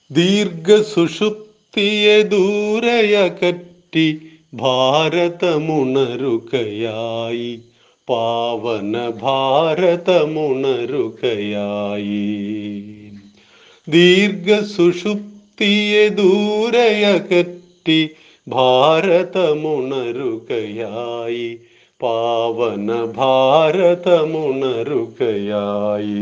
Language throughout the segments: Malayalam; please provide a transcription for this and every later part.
ദീർഘസുഷുപ്തിയെ ദൂരയകറ്റി ഭാരതമുണരുകയായി, പാവന ഭാരതമുണരുകയായി. ദീർഘസുഷുപ്തിയെ ദൂരയകറ്റി ഭാരതമുണരുകയായി, പാവന ഭാരതമുണരുകയായി.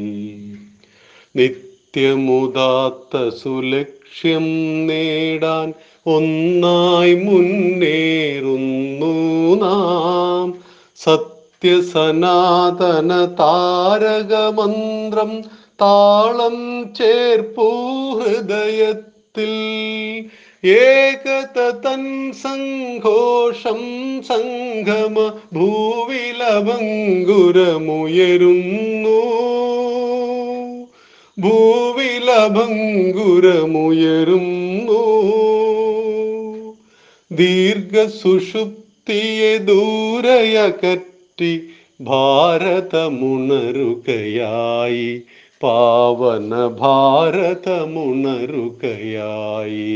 നിത്യമുദാത്ത സുലക്ഷ്യം നേടാൻ ഒന്നായി മുന്നേറുന്നു നാം. സത്യസനാതന താരകമന്ത്രം താളം ചേർപ്പൂ ഹൃദയത്തിൽ. ഏകത തൻ സംഘോഷം സംഗമ ഭൂവിലഭങ്കുരമുയരുന്നു, ഭൂവിലഭങ്കുരമുയരുന്നു. ദീർഘസുഷുപ്തിയെ ദൂരയകറ്റി ഭാരതമുണരുകയായി, പാവന ഭാരതമുണരുകയായി.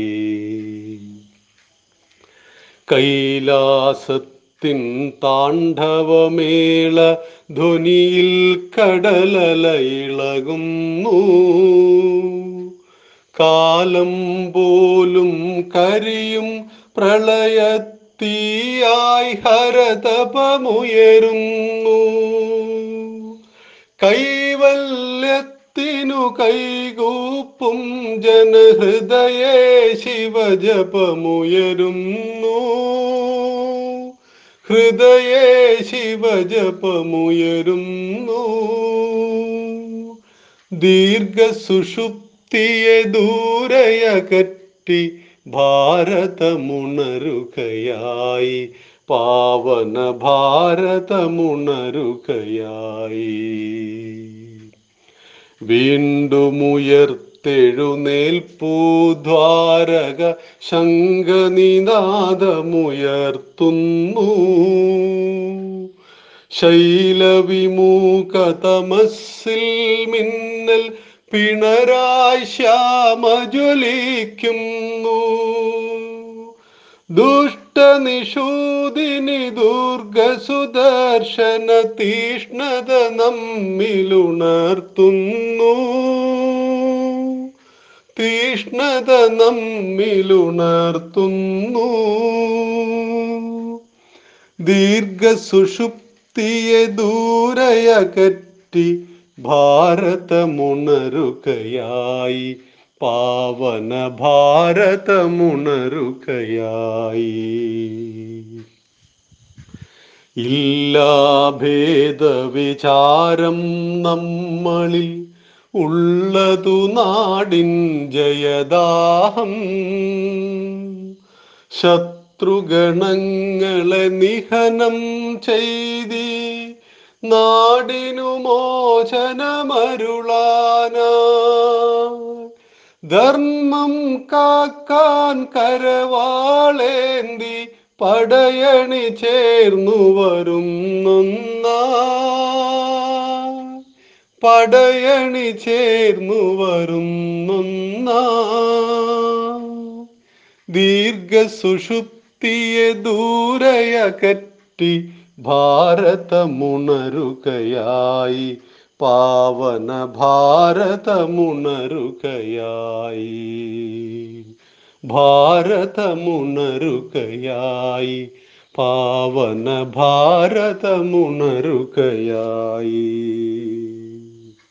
കൈലാസത്തിൻ താണ്ഡവമേള ധ്വനിയിൽ കടലല ഇളകുന്നു. കാലം പോലും കരിയും പ്രളയത്തീയായി ഹരതപമുയരുന്നു. കൈവല്യത്തിനു കൈകൂപ്പും ജനഹൃദയേ ശിവജപമുയരുന്നു, ഹൃദയേ ശിവജപമുയരുന്നു. ദീർഘസുഷുപ്തിയെ ദൂരയകറ്റി ഭാരതമുണരുകയായി, പാവന ഭാരതമുണരുകയായി. വീണ്ടുമുയർത്തെഴുന്നേൽപ്പൂ ദ്വാരക ശംഖനിനാദമുയർത്തുന്നു. ശൈലവിമൂകതമസ്സിൽ മിന്നൽ പിണരായി ശ്യാമജ്വലിക്കുന്നു. ദുഷ്ടനിഷൂദിനി ദുർഗസുദർശന തീഷ്ണത നമ്മിലുണർത്തുന്നു, തീഷ്ണത നമ്മിലുണർത്തുന്നു. ദീർഘസുഷുപ്തിയെ ദൂരയകറ്റി ഭാരതമുണരുകയായി, പാവന ഭാരതമുണരുകയായി. ഇല്ലാ ഭേദവിചാരം നമ്മളിൽ ഉള്ളതു നാടിൻ ജയദാഹം. ശത്രുഗണങ്ങളെ നിഹനം ചെയ്തി നാടിനു മോചനമരുളാനാ. ധർമ്മം കാക്കാൻ കരവാളേന്തി പടയണി ചേർന്നു വരുന്നൊന്നായി, പടയണി ചേർന്നു വരുന്നൊന്നായി. ദീർഘസുഷുപ്തിയെ ദൂരയകറ്റി ഭാരതമുണരുകയായി, പാവന ഭാരതമുണരുകയായി, ഭാരതമുണരുകയായി, പാവന ഭാരതമുണരുകയായി.